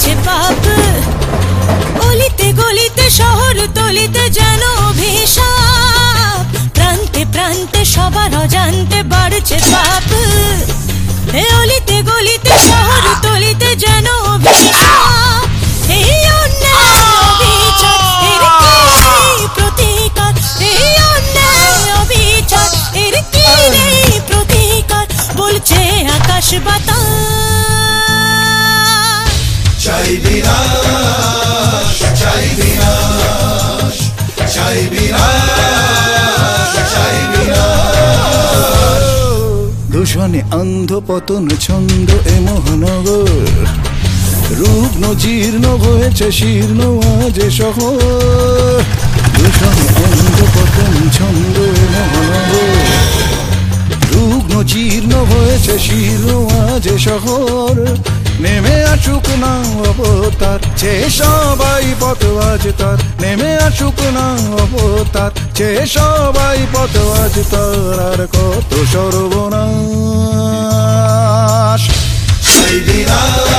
বাড়ছে পাপ, অলিতে গলিতে শহর তলিতে যেন অভিশাপ, প্রান্তে প্রান্তে সবার অজান্তে বাড়ছে পাপ, অলিতে গলিতে শহর তলিতে যেন অভিশাপ, এই অন্যায় অবিচার এর কি প্রতিকার, এই অন্যায় অবিচার এর কি প্রতিকার, বলছে আকাশ বাতাস। চাই বিনাশ, চাই বিনাশ, চাই বিনাশ, চাই বিনাশ। দূষণে অন্ধপতন ছন্দ এ মহানগর, রুগ্ন জীর্ণ হয়েছে শীর্ণ আজ শহর। দূষণে অন্ধপতন ছন্দ এ মহানগর, রুগ্ন জীর্ণ হয়েছে শীর্ণ আজ শহর। নেমে আসুক না অবতার, যে সবাই পথ আজ তার, নেমে আসুক না অবতার, যে সবাই পথ আজ তার, আর কত সর্বনাশ। চাই বিনাশ।